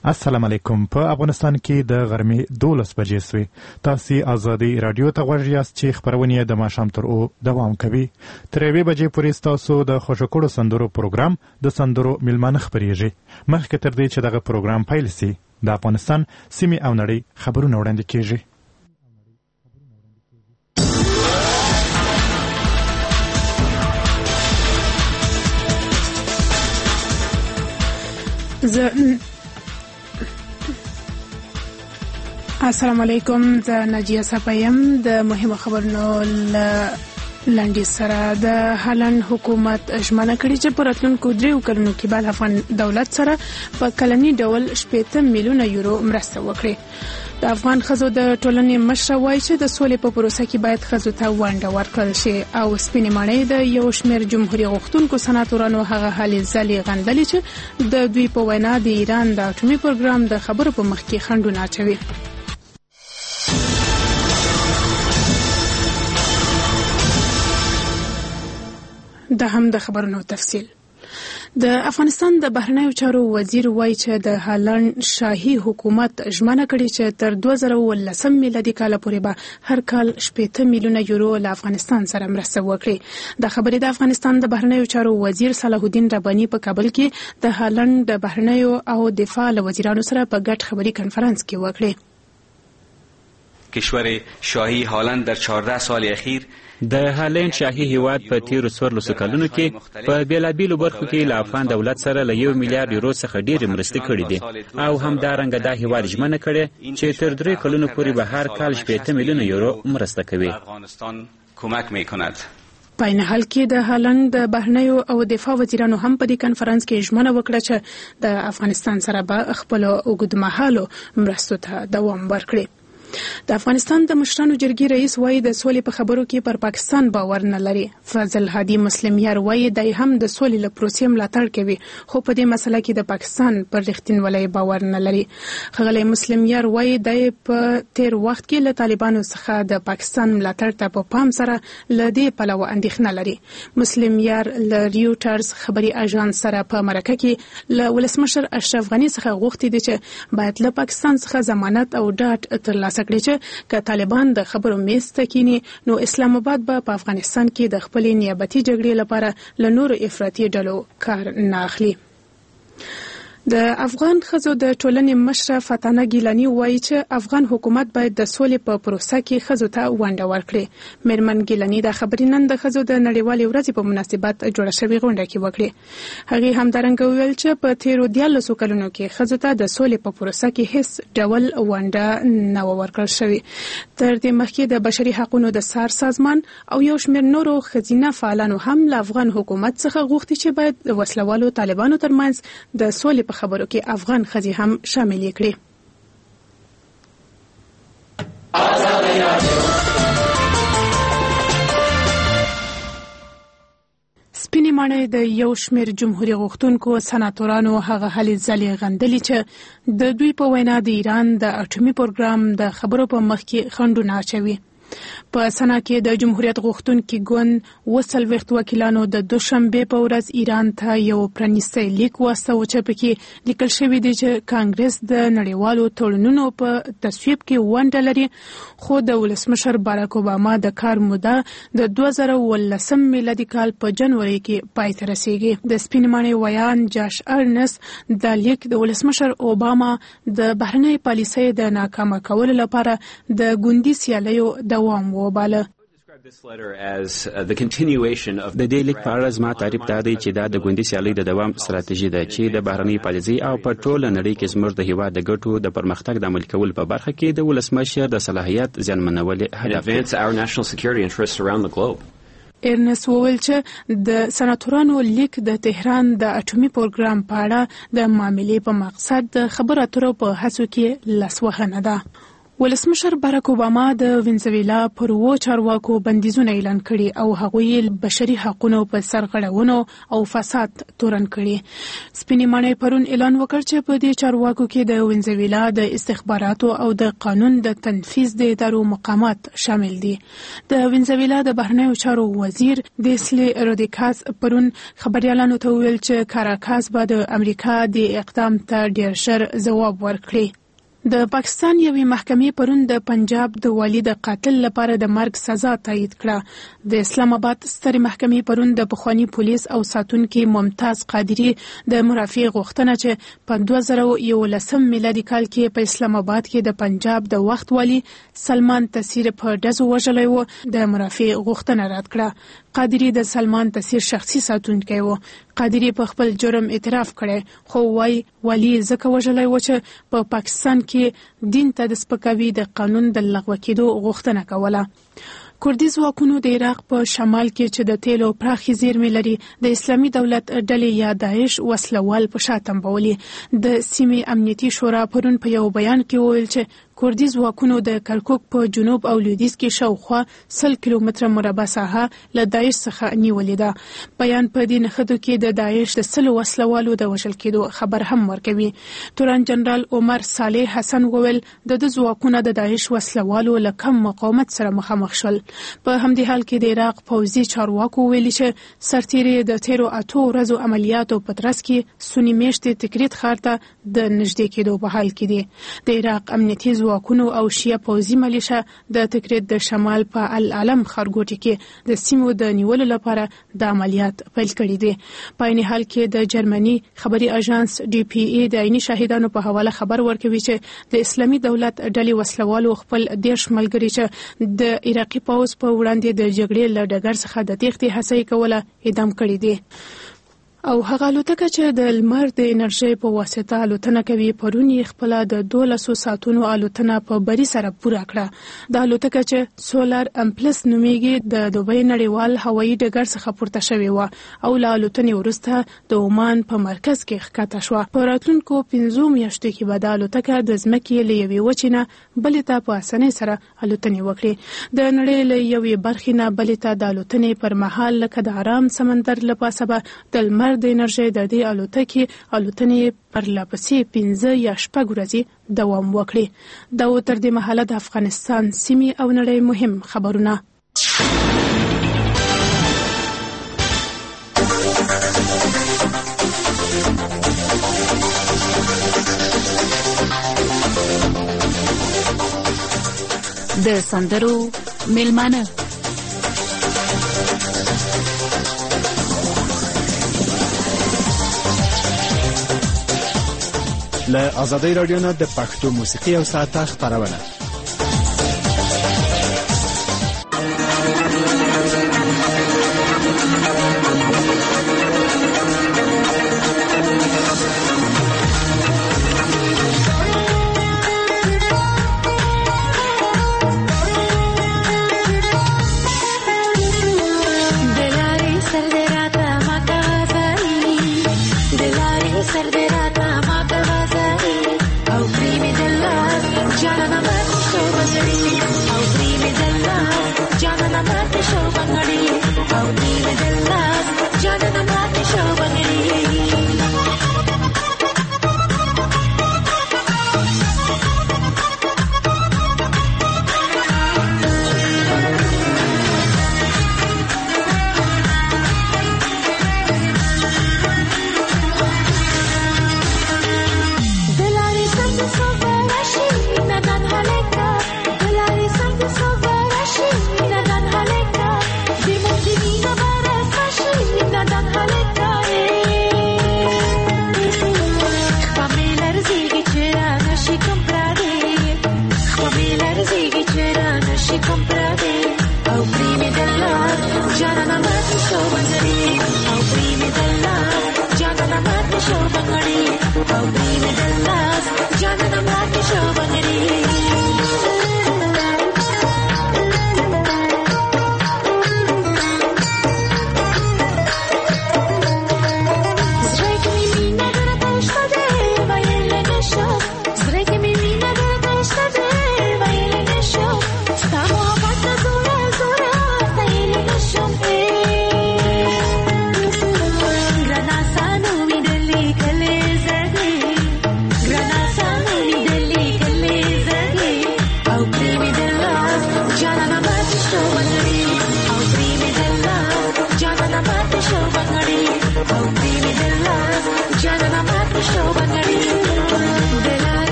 السلام علیکم. په افغانستان کې د غرمې 12 بجې سوي. تاسو ازادي رادیو ته غوږ یاست چې خبرونه د ماښام تر او دوام کوي. تر 2 بجې پورې تاسو د خوشکړو سندرو پروګرام د سندرو ملمانه خبريږي. مخکې تر دې چې دغه پروګرام پیل شي د افغانستان سیمې او نړۍ خبرونه وړاندې کیږي. السلام علیکم. د ناجیه صفایم د مهمو خبرونو لاندې سره د هالند حکومت ژمنه کړې چې په راتلونکو 3 کلونو کې به افغان دولت سره په کلني ډول 80 میلیونه یورو مرسته وکړي. د افغان ښځو د ټولنې مشره وایي چې د سولې په پروسه کې باید ښځو ته ونډه ورکړل شي او سپینې ماڼۍ د یو شمېر جمهوریت غوښتونکو سناتورانو هغه هلې ځلې غندلې چې د دوی په وینا د ایران د اټومي پروګرام د خبرو په مخ کې خنډونه اچوي. دا هم د خبرونو تفصیل. د افغانستان د بهرنیو چارو وزیر وایي چې د هالند شاهي حکومت ژمنه کړې چې تر 2019 میلادي کال پورې به هر کال 80 میلیونه یورو له افغانستان سره مرسته وکړي. د خبرې د افغانستان د بهرنیو چارو وزیر صلاح الدین رباني په کابل کې د هالند د بهرنیو او دفاع له وزیرانو سره په ګډ خبري کنفرانس کې وکړي. کشور شاهی هالند در 14 سال اخیر د هالند شاهي هیواد په تیرو 14 کلونو کې په بیلابیلو برخو کې له افغان دولت سره له 1 میلیارډ یورو څخه ډېرې مرستې کړې دي او همدارنګه دا هیواد ژمنه کړې چې تر 3 کلونو پورې به هر کال 80 میلیونه یورو مرسته کوي. افغانستان کمک میکند. په عین حال کې د هالند د بهرنیو او دفاع وزیرانو هم په دې کنفرانس کې ژمنه وکړه چې د افغانستان سره به خپل اوږدمهالو مرستو ته دوام ورکړي. د افغانستان د مشرانو جرګې رئیس وایي د سولې په خبرو کې پر پاکستان باور نه لري. فضل هادي مسلم یار وایي دای هم د سولې له پروسې ملاتړ کوي خو په دې مسله کې د پاکستان پر رښتینولۍ باور نه لري. ښاغلی مسلم یار وایي دای په تیر وخت کې له طالبانو څخه د پاکستان ملاتړ ته په پام سره له دې پلوه اندېښنه لري. مسلم یار له ریوټرز خبري اژانس سره په مرکه کې له ولسمشر اشرف غني څخه غوښتي دي چې باید له پاکستان څخه ضمانت او ډاډ ترلاسه کړي چې که طالبان د خبرو میز ته کینی نو اسلام آباد به په افغانستان کې د خپل نیابتي جګړې لپاره له نورو افراطي ډلو کار نه اخلي. د افغان ښځو د ټولنې مشره فتانه ګیلانی وایي چې افغان حکومت باید د سولې په پروسه کې ښځو ته ونډه ورکړي. میرمن ګیلانی د خبرې نن د ښځو د نړیوالې ورځې په مناسبت جوړه شوې غونډه کې وکړي. هغې همدارنګه وویل چې په تیرو 14 کلونو کې ښځو ته د سولې په پروسه کې هیڅ ډول ونډه نه ورکړل شوې. تر دې مخکې د بشري حقوقو د سار سازمان او یو شمېر نورو ښځینه فعالانو هم له افغان حکومت څخه غوښتي چې باید د وسلوالو طالبانو ترمنځ د سولې په خبرو کې افغان ښځې هم شامل کړي. سپینې ماڼۍ د یو شمېر جمهوریت غوښتونکو سناتورانو هغه هلې ځلې غندلې چې د دوی په وینا د ایران د اټومي پروګرام د خبرو په مخ کې خنډونه اچوي. په سنا کې د جمهوریت غوښتونکي ګوند 40 وکیلانو د دوشنبه په ورځ ایران ته یو پرانیستی لیک واستاوه چې پکې لیکل شوی دی چې کانګرس د نړیوالو تړونونو په تصویب کې ونډه لري خو د ولسمشر باراک اوباما د کار موده د 2019 میلادي کال په جنوري کې پای ته رسیږي. د سپین ماڼۍ ویان جاش ارنس د لیک د ولسمشر اوباما د بهرنۍ پالیسۍ د ناکامه کولو لپاره د ګوندي سیالیو دوام وباله. د دې لیک په اړه زما تعریف دا دی چې دا د ګوندي سیالۍ د دوام ستراتیژي ده چې د بهرنۍ پالیسۍ او په ټوله نړۍ کې زموږ د هیواد د ګټو د پرمختګ د عملي کولو په برخه کې د ولسمشر د صلاحیت زیانمنول هدف دی. ارنس وویل چې د سناتورانو لیک د تهران د اټومي پروګرام په اړه د معاملې په مقصد د خبرو اترو په هڅو کې لاسوهنه ده. ولسمشر باراک اوباما د وینزویلا پر وو چارواکو بندیزونه اعلان کړي او هغوی بشري حقوقو په سرغړونو او فساد تورن کړي. سپینې ماڼۍ پرون اعلان وکړ چې په دې چارواکو کې د وینزویلا د استخباراتو او د قانون د تنفيذ د ادارو مقامات شامل دي. د وینزویلا د بهرنیو چارو وزیر دیسلی رودریګز پرون خبريالانو ته ویل چې کاراکاس به د امریکا د اقدام ته ډیر ژر ځواب ورکړي. د پاکستان یوې محکمې پرون د پنجاب د والي د قاتل لپاره د مرګ سزا تایید کړه. د اسلام آباد سترې محکمې پرون د پخوانی پولیس او ساتونکي ممتاز قادری د مرافع غوښتنه چې په 2011 میلادي کال کې په اسلام آباد کې د پنجاب د وخت والي سلمان تسیر په ډزو وژلی و د مرافع غوښتنه رد کړه. قادری د سلمان تسیر شخصي ساتونکی و. قادری په خپل جرم اعتراف کړي خو وايي والي ځکه وژلی و چې په پاکستان کې دین ته د سپکاوي د قانون د لغوه کېدو غوښتنه کوله. کوردي ځواکونو د عراق په شمال کې چې د تیلو پراخي زیرمې لري د اسلامي دولت ډلې یا داعش وسلوال په شا تنبولي. د سیمې امنیتي شورا پرون په یو بیان کې وویل چې کوردي ځواکونو د کرکوک په جنوب او لویدیځ کې شاوخوا 100 کیلومتره مربع ساحه له داعش څخه نیولې ده. بیان په دې نښتو کې د داعش د 100 وسلوالو د وژل کېدو خبر هم ورکوي. تورن جنرال عمر صالح حسن وویل د ځواکونو د داعش وسلوالو له کم مقاومت سره مخامخ شول. په همدې حال کې د عراق پوځي چارواکو ویلي چې سرتیري د تیرو 8 ورځو عملیاتو په ترڅ کې سونی میشتې تکریت ښار ته د نږدې کېدو په حال کې دي. د عراق امنیتي ځواکونو او شیعه پوځي ملیشه د تکریت د شمال په العلم ښارګوټي کې د سیمو د نیولو لپاره د عملیات پیل کړي دي. په عین حال کې د جرمني خبري اژانس ډي پی ای د عیني شاهدانو په حواله خبر ورکوي چې د اسلامي دولت ډلې وسلوالو خپل 10 ملګري چې د عراقي پوځ په وړاندې د جګړې له ډګر څخه د تېښتې هڅه کوله اعدام کړي دي. او هغه الوتکه چې د لمر د انرژي په واسطه الوتنه کوي پرون یې خپل د 1200 ساعتونو الوتنه په بری سره پوره کړه. د الوتکه چې سولر امپلس نومیږي د دوبۍ نړیوال هوایي ډګر څخه پورته شوې و او له الوتنې وروسته د عمان په مرکز کې ښکته شوه. په راتلونکو 15 میاشتو کې به د الوتکه د ځمکې له یوې وچې نه بلې ته په اسانۍ سره الوتنې وکړي. د نړۍ له یوې برخې نه بلې ته د الوتنې پر مهال لکه د آرام سمندر له پاسه به د لمر د انرژي د دې الوتنې پر لپسې 15 یا 6 ورځې دوام وکړي. دا تر دې مهاله د افغانستان سیمې او نړۍ مهم خبرونه. د سندرو میلمانه له ازادۍ رادیو نه د پښتو موسیقي او ساعته خبرونه.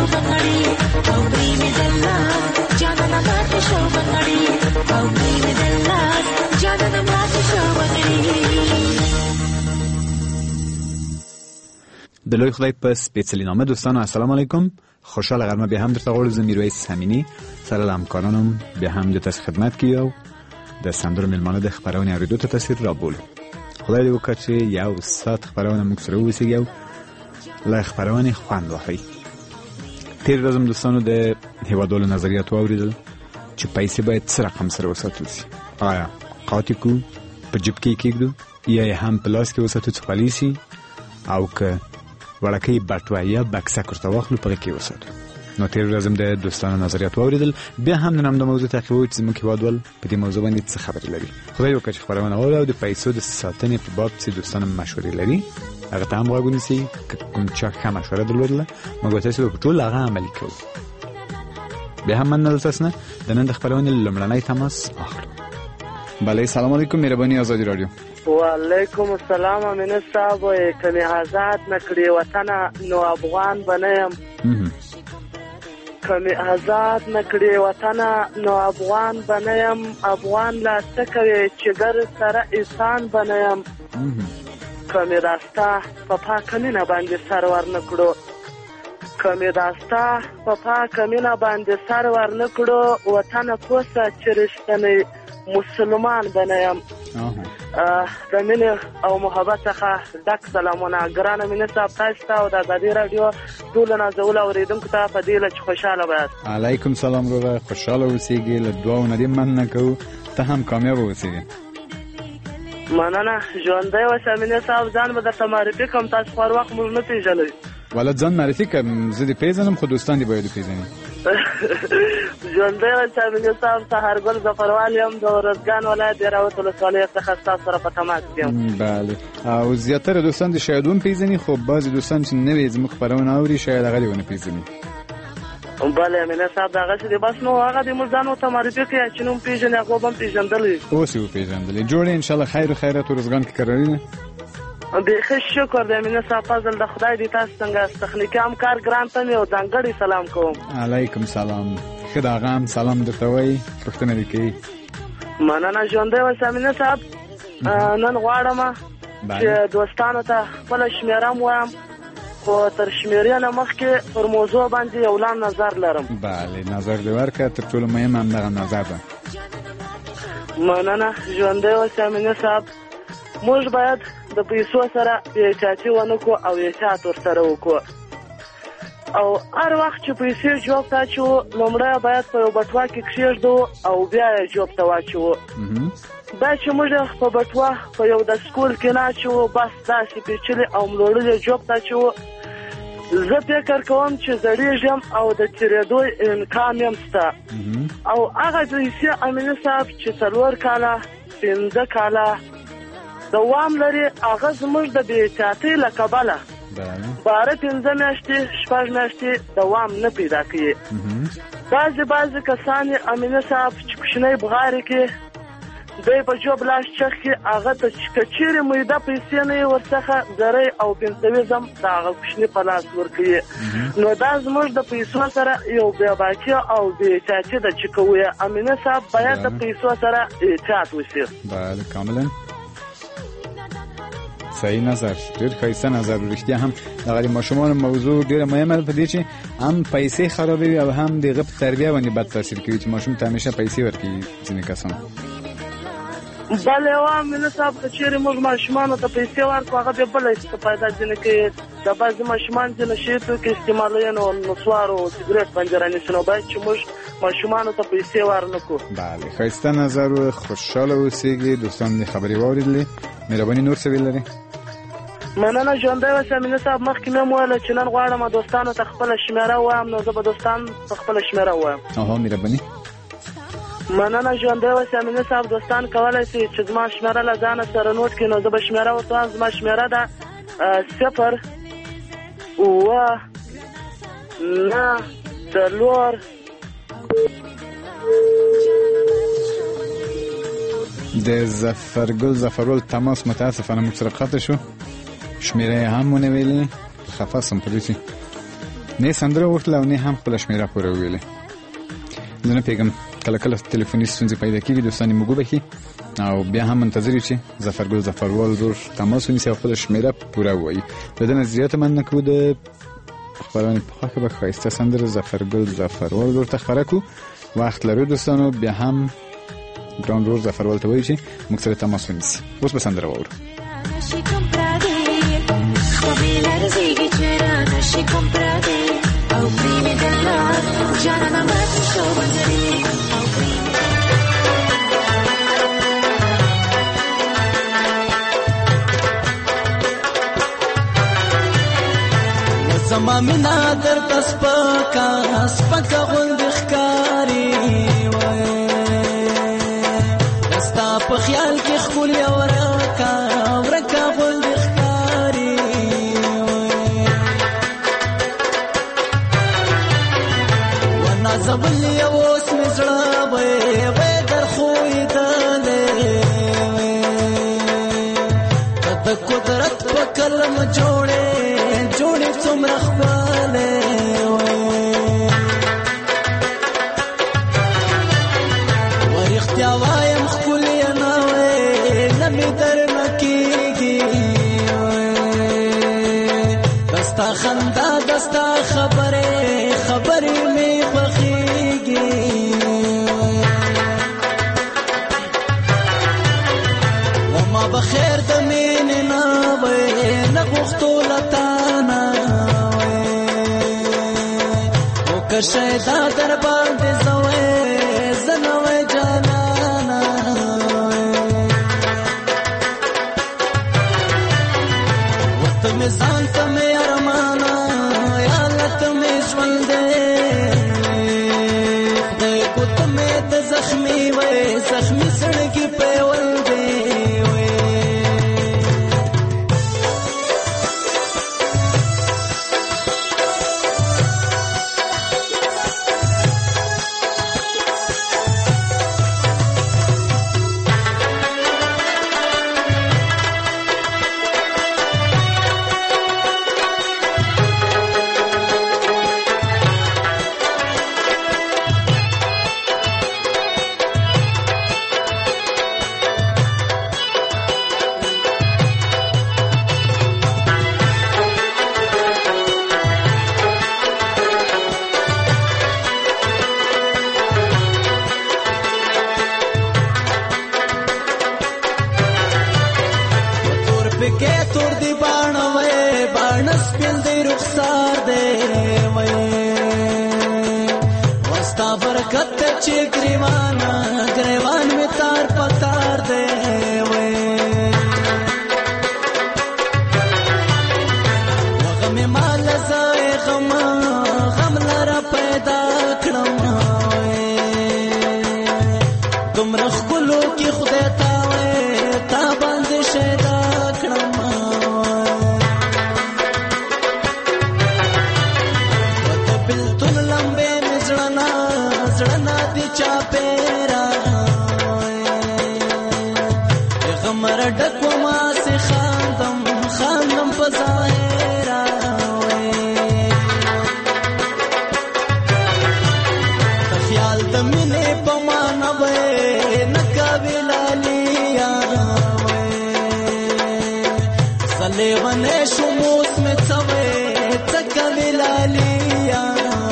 بنگړي او پریم دللا جانان مات شو بنگړي او پریم دللا جانان مات شو بنگړي. د لوی خدای په سپېڅلي نامه دوستانو السلام علیکم. خوشحال غرمه بیا هم درته غواړو. زه میرویس امینی سره له همکارانم بیا هم د تاسو خدمت کیو د سندرو میلمانه د خبرونه اوریدو ته تاثیر را بولو. خدای دې وکړي چې یو ساعت خبرونه موږ سره ووسیږي له خبرونه خوند واخلي. تیر ورځ دوستانو د هیوادولو نظریات اوریدل چې پیسې باید څه رقم سره وساتل شي. آیا قاطی کو په جیب کې کېږدو یا هم په لاس کې وساتو چې خالي شي او که ورکه بټوه یا بکسه کرته واخلو په کې وساتو. نو تیر ورځ د دوستانو نظریات اوریدل بیا هم نن د موضوع تعقیب چې موږ هیوادول په دې موضوع باندې څه خبرې لري. خدای وکړي چې خبرونه اورو د پیسو د ساتنې په باب چې دوستانو مشورې لري هغه ته هم راغونی سي کوم چې ښه مشوره درلودله موږ تاسو په ټول هغه عملي کوو. بیا هم من تاسو نه د نن د خبرونه لمړنۍ تماس اخلو. بله سلام علیکم مهرباني آزادی رادیو. وعلیکم السلام امین صاحب. کمی آزاد نکړي وطن نو افغان بنیم. کمی آزاد نکړي وطن نو افغان بنیم. افغان لا سکوي چې ګر سره انسان بنیم. کمی راستا پپا کمینه باندې سرور نکړو. کمی راستا پپا کمینه باندې سرور نکړو. وطن کوسه چرشتنی مسلمان بنیم. د مینې او محبت څخه ډک سلامونه ګرانه مینه صاحب تاسو ته او د آزادي رادیو ټول نازول اوریدونکو ته په دې لچ خوشاله وایاست. علیکم سلام وروره خوشاله اوسئ. له دعاو نه دې مننه کوو ته هم کامیاب اوسئ. مننه ژوندی اوسه مینه صاحب. ځان به درته معرفي کوم تاسو خو هر وخت موږ نه پیژنئ. ولې ځان معرفي کوم زه دې پیژنم خو دوستان دې باید وپیژني. ژوندی اوسه مینه صاحب. سهارګل ظفروال یم د ورځګان ولایت دراوت ولسوالۍ څخه ستاسو سره په تماس یم. بله او زیاتره دوستان دې شاید هم پیژني خو بعضې دوستان چې نوی زموږ خبرونه اوري شاید هغه دې ونه پیژني. بله مینه صاحب دغسې دی بس نو هغه دې موږ ځان ورته معرفي کړي چې نوم پیژني هغه به هم پیژندلی. اوس یې وپیژندلی. جوړې انشاءالله خیر و خیرات ورځګان کې کراري نه بیخي شکر دی مینه صاحب. فضل د خدای دې تاسو څنګه تخنیکي همکار ګران ته مې یو ځانګړی سلام کوم. علیکم سلام. ښه د هغه هم سلام درته وایي پوښتنه دې کوي. مننه ژوندی اوسه مینه صاحب. نن غواړم چې دوستانو ته خپله شمېره م وایم خو تر شمېرې نه مخکې پر موضوع باندې یو لنډ نظر لرم. بله نظر دې ورکړه. تر ټولو مهم همدغه نظر ده. مننه ژوندی اوسه مینه صاحب. موږ باید د پیسو سره احتیاطي ونه کړو او احتیاط ورسره وکړو. او هر وخت چې پیسې جوب ته اچوو لومړی باید په یو بټوه کې کښېږدو او بیا یې جوب ته واچوو. دا چې موږ په بټوه په یو د سکول کې نه اچوو بس داسې پیچلې او ملوړلې جوب ته اچوو. زه فکر کوم چې زړېږم او د تېرېدو امکان یم شته. او هغه پیسې امینه صاحب چې 4 کاله 5 کاله دوام لري هغه زموږ د بې احتیاطۍ له کبله باره 15 میاشتې 6 میاشتې دوام نه پیدا کوي. بعضې کسان یې امینه صاحب چې کوچنی بغارې کې دی په جوب لاس چخ کې هغه ته که چیرې مویده پیسې نه یې ورڅخه زری او پنځویزم د هغه کوچني په لاس ورکوي. نو دا زموږ د پیسو سره یو بېباکي او بې احتیاطي ده چې کوو یې امینه صاحب باید د پیسو سره احتیاط وشي. بله کاملا صحیح نظر. ډېر ښایسته نظر. رښتیا هم دغه د ماشومانو موضوع ډېره مهمه ده په دې چې هم پیسې خرابوي او هم د هغه په تربیه باندې بد تاثیر کوي چې ماشوم ته همیشه پیسې ورکوي ځینې کسان. بله امینه صاحب که چیرې موږ ماشومانو ته پیسې ورکړو هغه بیا بله استفاده ځینې کوي. د بعضې ماشومان چې نشي توکي استعمالوي نو نسوار او سګرېټ باندې رانیسي. نو باید چې موږ ماشومانو ته پیسې ورنکړو. بله ښایسته نظر و. خوشحاله اوسېږي. دوستان دې خبرې واورېدلې. مهرباني نور څه ویل لري؟ مننه ژوندی اوسه امینه صاحب. مخکې مې هم ویله چې نن غواړم دوستانو ته خپله شمېره ووایم نو زه به دوستان په خپله شمېره ووایم. مهرباني. مننه ژوندی اوسه امینه صاحب. دوستان کولی شي چې زما شمېره له ځانه سره نوټ کړي. نو زه به شمېره ورته وایم. زما شمېره ده 0 اوه 9 4 د ظفرګل تماس متاسفانه موږ سره قطع شو. شمېره یې هم ونه ویلې. خفه سم په دې چې نه سندره وغوښتله او نه هم خپله شمېره پوره وویلې. زه نه پوهېږم کله کله تلیفوني ستونزې پیدا کېږي، دوستان یې موږ وبښي او بیا هم منتظر یو چې ظفرګل ظفروال ورور تماس ونیسي او خپله شمېره پوره ووایي. د ده نظریات مننه کوو. د خپرونې په خوښه به ښایسته سندره ظفرګل ظفروال ورور ته خپره کړو. وخت لرو دوستانو، بیا هم ګران ورور ظفروال ته وایو چې موږ سره تماس ونیسي. اوس به سندره واورو. زما مینا در تسپکا غوند ښکاری دستا په خیال کې خپل ورکا غوند ښکاری ورنا زبل یو اوس مزړه به در خوې دلې د قدرت په کلم جوړې څومره خپلې ورختیا وایم ښکلې نه وې نه مې درنه کېږي دستا خندا دستا خبرې مې خوښېږي وما بخیر د مینې نه وې نه غوښتو له تانه شیدا در باندې زنوي جانانا وخت می ځان ته می ارمانا یا لت می ژوند دې کوت می د زخمی سړکی په ول گریوان میں تار پتار دے وغم مال زائے غم لرا پیدا کړم تم رخ ګلو کی خدای تا باندې شیدا کړم وتبلتن لمبه مزړنا دی چا پیرا غمر ډکو ما سي خاندم په ظاهرا خیال د مینې په معنا وې نکاویل علیا سلې ونه شو موس می څوي تکاویل علیا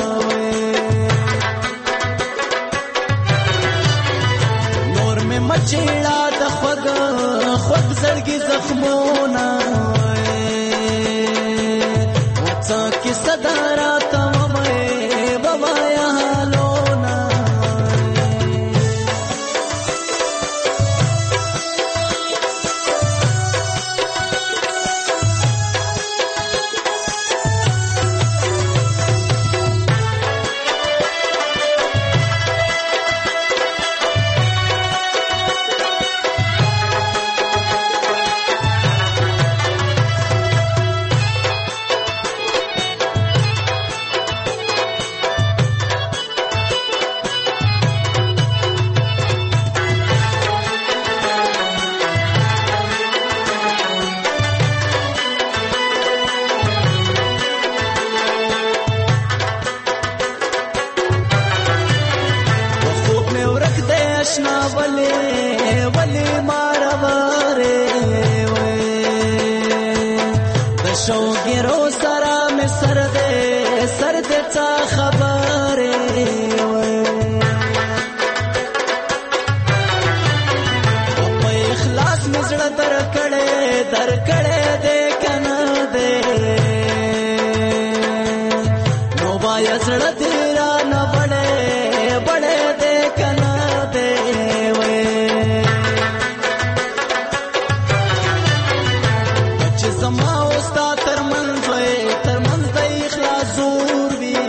مچېړه د خوږ زړګي زخمونه وڅا کې صدارا تمه بوایا حالونه شوګرو سره مې سر دې څه خبرې وای په اخلاص مې زړه درکړې دې کنه دې نو باید زړه دې را نه بڑے دې کنه دې وای چې زما اوستا ترمنځ د اخلاص زور وي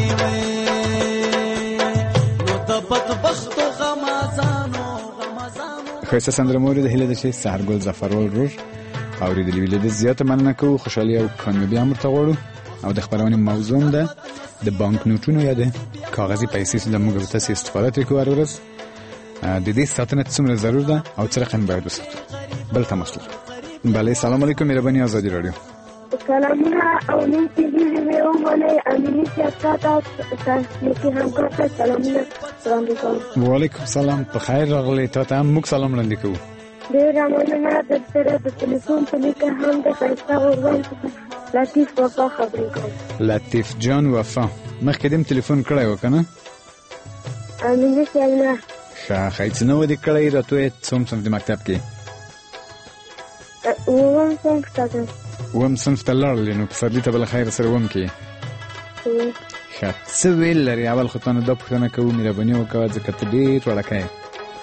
نو د بدبختو غمازانو ښایسته سندره مو اورېده. هیله ده چې سحرګل ظفرول رور اورېدلې وي. له دې زیاته مننه کوو. خوشحالي او کامیابي هم ورته غواړو. او د خپرونې موضوع هم ده د بانک نوټونو یا د کاغذي پیسې چې موږ او تاسې استفاده ترې کوو هره ورځ، د دې ساتنه څومره ضرور ده او څه رقم باید وساتو. بل تماس لرو. بله، سلام علیکم. مهرباني ازادي راډیو. سلامونه او نیم تیزیزی مې ومنئ. امیني سیاست او تحقیقي همکار ته سلامونه وړاندې کوم. وعلیکم سلام. په خیر راغلی. تا ته هم موږ سلام وړاندې کوو. ډېره مننه. درسره د تلیفون په لیکه هم د ښایسته غوربند لطیف وفا خبرې کوم. لطیف جان وفا مخکې دې هم تلیفون کړی و که نه؟ امیني صاحب نه. ښه ښایي څه نه و دې کړی. راته وایې څوم صنف د مکتب کې؟ اووم صنف ته ځم. اووم صنف ته لاړلې نو پسرلي ته به له خیره سره اووم کې. ښه څه ویل لري؟ اول خو تا نه دا پوښتنه کوو، مهرباني وکړه ځکه ته ډېر وړکی یې.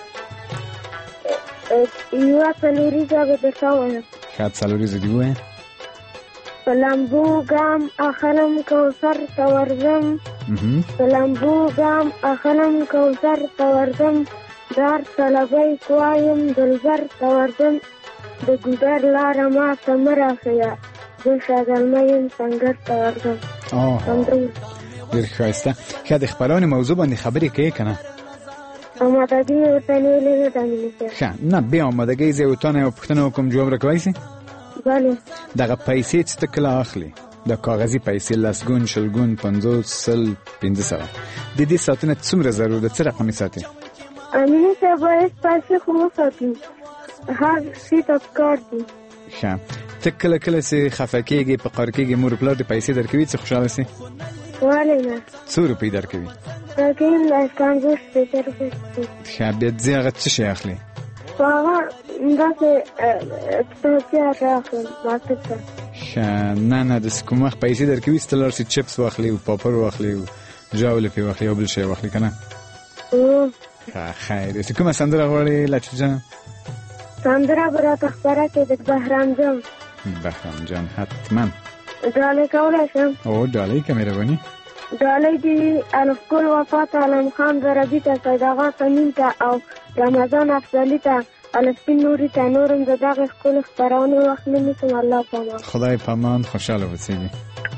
یوه څلوریزه به درته ووایم. ښه څلوریزه دې ووایه. په لمبو ګام اخلم کوثر ته ورځم، په لمبو ګام اخلم کوثر ته ورځم، دار طلبۍ کوایم دلبر ته ورځم، د ګودر لاره ما ته مه راښیه، زه شاګلمه یم سنګر ته ورځم. ډېر ښایسته. ښه د خپرونې موضوع باندې خبرې کوې که نه؟ آمادګي یې ورته نیولې ده امیني صاحب. ښه نه بیا آمادګۍ زه یو تا نه یوه پوښتنه وکړم، جواب راکولی شې؟ بله. دغه پیسې چې ته کله اخلې د کاغذي پیسې 10 ګون 20 ګون 50 100 500 د دې ساتنه څومره ضرور ده؟ څه رقم یې ساتې؟ امیني صاحب باید پیسې خو وساتو، هر شي ته پکار دي. ښه ته کله کله چې خفه کېږې په قار کېږې مور پلار دې پیسې درکوي څه خوشحاله شې؟ ولې نه. څو روپۍ درکوي؟ درکوي 50 روپۍ. ښه بیا ځې هغه څه شی اخلې؟ په هغه داسې توصیه راخلم مارکېټ ته. ښه نه داسې کوم وخت پیسې درکوي چې ته لاړ شې چپس واخلې او پاپړ واخلې او ژاولې پرې واخلې او بل شی واخلې که نه؟ ښه خیر. چې کومه سندره غواړې لطیف جان؟ سندره به راته خپره کړې د بهرام جان. بهرام جان حتما. ډالۍ کولی شم؟ او ډالۍ که مهرباني. ډالۍ دې الفګل وفا ته، علم خان دربي ته، سیداغا تمیم ته او رمضان افضلي ته، السپین نوري ته، نورم د دغې ښکلې خپرونې وخت نه نیسم. الله پامان. خدای پامان. خوشحاله اوسېږي.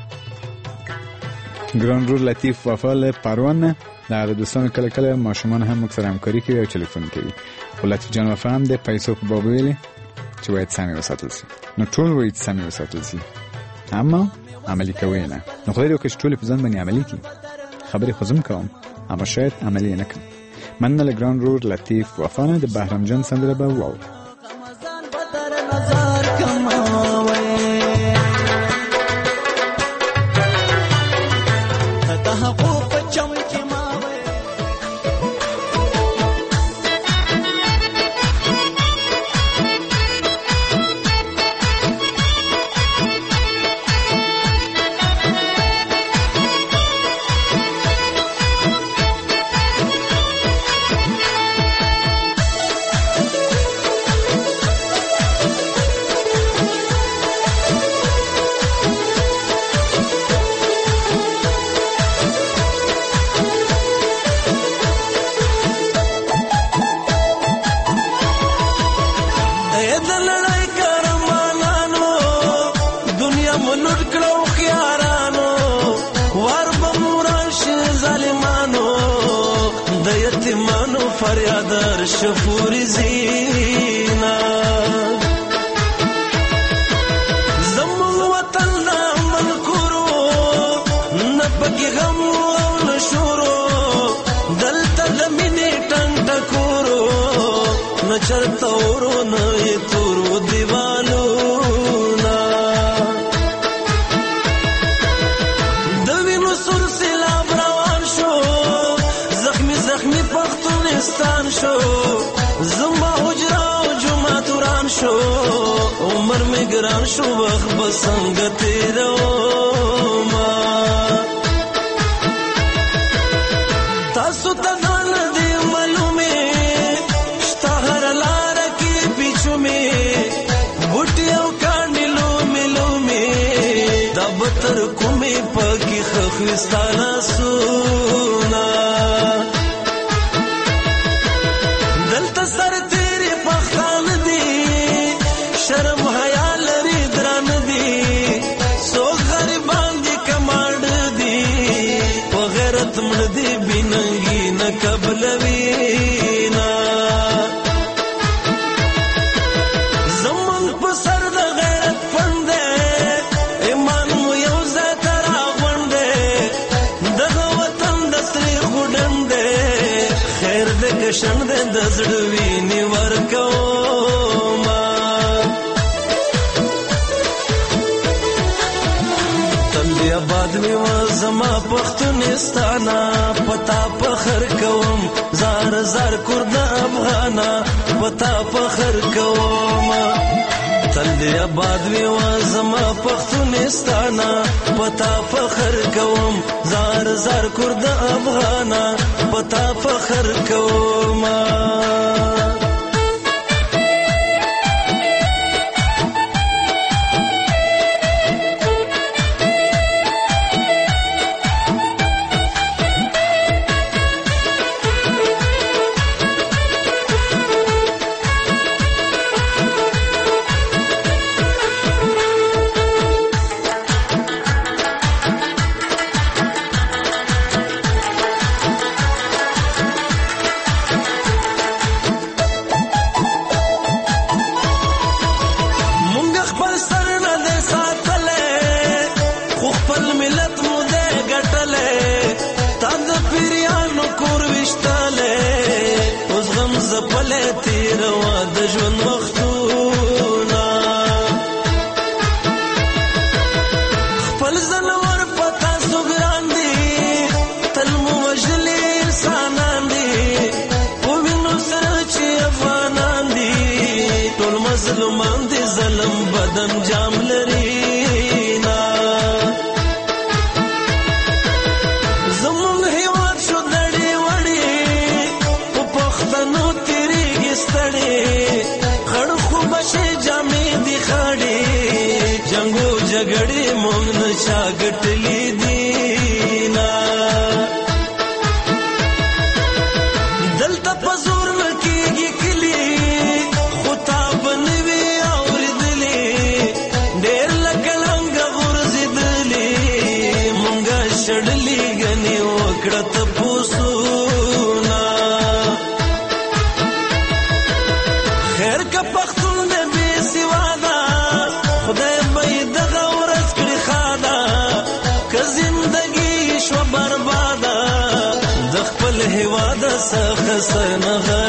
ګران رور لطیف وفا له پروان نه دغه د دوستانو کله کله ماشومان هم موږ سره همکاري کوي او ټلیفون کوي. خو لطیف جان وفا هم د پیسو په باب ویلې چې باید سمې وساتل شي. نو ټول وایي چې سمې وساتل شي اما عملي کوي نه. نو خدای دې وکړي چې ټولې په ځان باندې عملي کړي. خبرې خو زه هم کوم اما شاید عملي یې نه کړم. مننه له ګران رور لطیف وفا نه د بهرام جان سندره به واورو. فریادر شفوری زینا زمون وطن نامن کرو نپکی غم او نشورو دلتا دمینی ٹنگ ٹکورو نچرتا اورو نئی تورو دیوالو نا ګران شو وخت به څنګه تېرومه تاسو ته دا نه دي معلومې شته هره لاره کې پیچومې بوټي او کاڼي لومې لومې دا به تر کومې پکې ښخوي ستا لاسونه دلته سرتېرې پښتانه دي شرم حیا لري درانه دي څوک غریبان دي کمانډ دي په غیرت مړه دي بېننګي نه قبلوي نه زمونږ په سر د غیرت پند دی ایمان مو یو ځای ته راغونډ دی دغه وطن د سرې غوډن دی خیر دی که شنډ دی د زړه وینې ورکومه آباد می و زما پښتونستانه پتا فخر کوم زار زار کرد افغانا پتا فخر کوم تل دې آباد می و زما پښتونستانه پتا فخر کوم زار زار کرد افغانا پتا فخر کوم زپلې تیروا د ژوند وختونه خپل زنور پتا سو ګران دي تل مو وژلې انسانان دي په وینو سره چې افغانان دي ټول مظلومان دي ظلم بدن جام لري نه زمونږ هیواد شو دړې وړې په پښتنو خړ خو بشي جامې دي خړې جنگو جګړې مونږ نه چا ګټلې دي نه دلته په زور نه کېږي کلي خو تا به نه وي اورېدلې ډېر لکه لنګه غورځېدلې مونږه شړلې ګنې وکړه تپوسونه خیر که پښتون دې بې سواده خدای به یې دغه ورځ کړي ښاده که زندګي شوه برباده د خپل هېواده څخه څه نه